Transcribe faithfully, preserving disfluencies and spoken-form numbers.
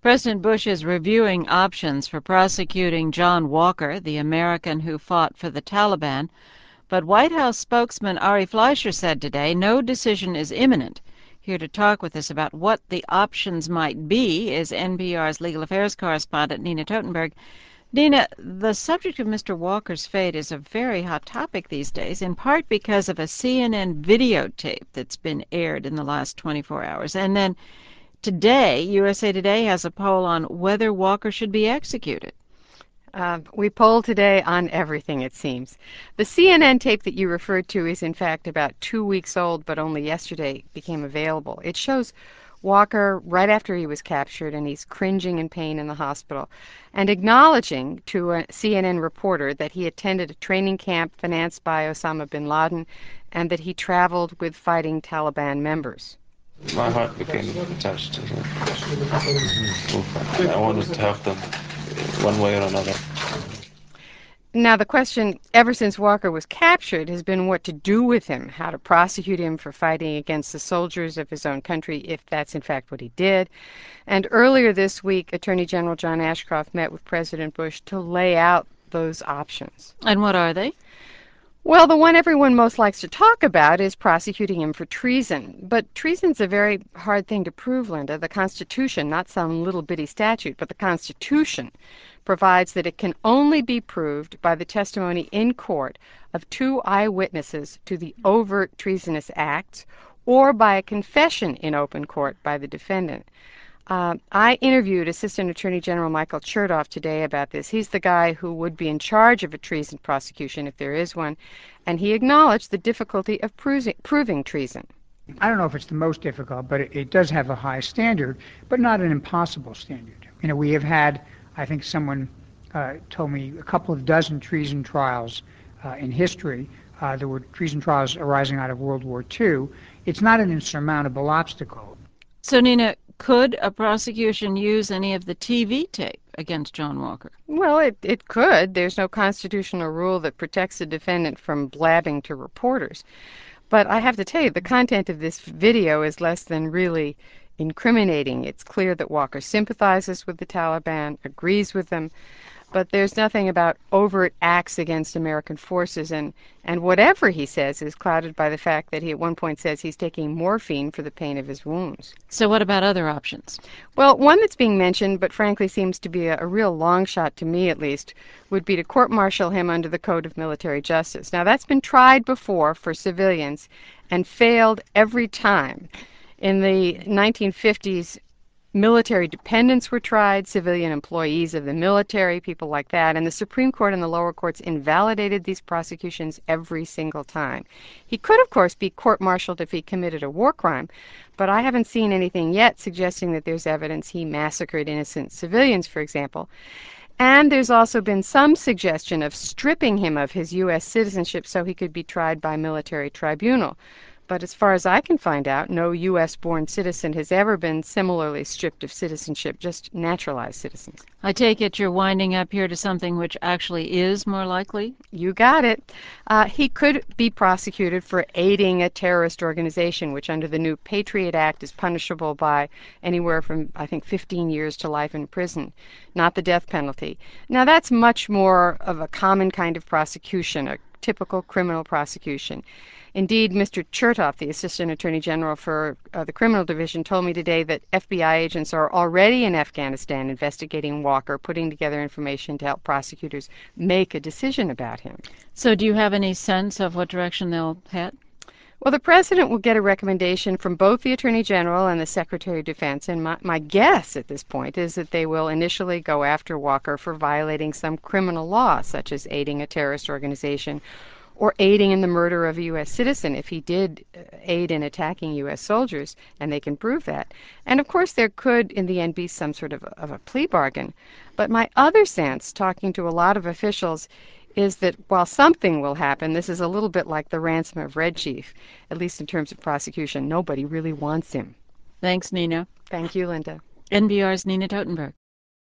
President Bush is reviewing options for prosecuting John Walker, the American who fought for the Taliban. But White House spokesman Ari Fleischer said today no decision is imminent. Here to talk with us about what the options might be is N P R's legal affairs correspondent Nina Totenberg. Nina, the subject of Mister Walker's fate is a very hot topic these days, in part because of a C N N videotape that's been aired in the last twenty-four hours. And then today, U S A Today has a poll on whether Walker should be executed. Uh, we poll today on everything, it seems. The C N N tape that you referred to is, in fact, about two weeks old, but only yesterday became available. It shows Walker right after he was captured, and he's cringing in pain in the hospital, and acknowledging to a C N N reporter that he attended a training camp financed by Osama bin Laden, and that he traveled with fighting Taliban members. My heart became attached to him. I wanted to help them one way or another. Now, the question, ever since Walker was captured, has been what to do with him, how to prosecute him for fighting against the soldiers of his own country, if that's in fact what he did. And earlier this week, Attorney General John Ashcroft met with President Bush to lay out those options. And what are they? Well, the one everyone most likes to talk about is prosecuting him for treason. But treason's a very hard thing to prove, Linda. The Constitution, not some little bitty statute, but the Constitution provides that it can only be proved by the testimony in court of two eyewitnesses to the overt treasonous acts, or by a confession in open court by the defendant. Uh, I interviewed Assistant Attorney General Michael Chertoff today about this. He's the guy who would be in charge of a treason prosecution if there is one, and he acknowledged the difficulty of proving, proving treason. I don't know if it's the most difficult, but it, it does have a high standard, but not an impossible standard. You know, we have had, I think someone uh, told me, a couple of dozen treason trials uh, in history. Uh, there were treason trials arising out of World War Two. It's not an insurmountable obstacle. So, Nina, could a prosecution use any of the T V tape against John Walker? Well, it, it could. There's no constitutional rule that protects a defendant from blabbing to reporters. But I have to tell you, the content of this video is less than really incriminating. It's clear that Walker sympathizes with the Taliban, agrees with them, but there's nothing about overt acts against American forces, and, and whatever he says is clouded by the fact that he at one point says he's taking morphine for the pain of his wounds. So what about other options? Well, one that's being mentioned, but frankly seems to be a, a real long shot to me at least, would be to court-martial him under the Code of Military Justice. Now, that's been tried before for civilians and failed every time. In the nineteen fifties, military dependents were tried, civilian employees of the military, people like that, and the Supreme Court and the lower courts invalidated these prosecutions every single time. He could, of course, be court-martialed if he committed a war crime, but I haven't seen anything yet suggesting that there's evidence he massacred innocent civilians, for example. And there's also been some suggestion of stripping him of his U S citizenship so he could be tried by military tribunal. But as far as I can find out, no U S-born citizen has ever been similarly stripped of citizenship, just naturalized citizens. I take it you're winding up here to something which actually is more likely? You got it. Uh, he could be prosecuted for aiding a terrorist organization, which under the new Patriot Act is punishable by anywhere from, I think, fifteen years to life in prison, not the death penalty. Now, that's much more of a common kind of prosecution, a typical criminal prosecution. Indeed, Mister Chertoff, the Assistant Attorney General for uh, the Criminal Division, told me today that F B I agents are already in Afghanistan investigating Walker, putting together information to help prosecutors make a decision about him. So do you have any sense of what direction they'll head? Well, the President will get a recommendation from both the Attorney General and the Secretary of Defense, and my, my guess at this point is that they will initially go after Walker for violating some criminal law, such as aiding a terrorist organization or aiding in the murder of a U S citizen if he did aid in attacking U S soldiers, and they can prove that. And of course there could in the end be some sort of a, of a plea bargain. But my other sense, talking to a lot of officials, is that while something will happen, this is a little bit like the ransom of Red Chief, at least in terms of prosecution. Nobody really wants him. Thanks, Nina. Thank you, Linda. N P R's Nina Totenberg.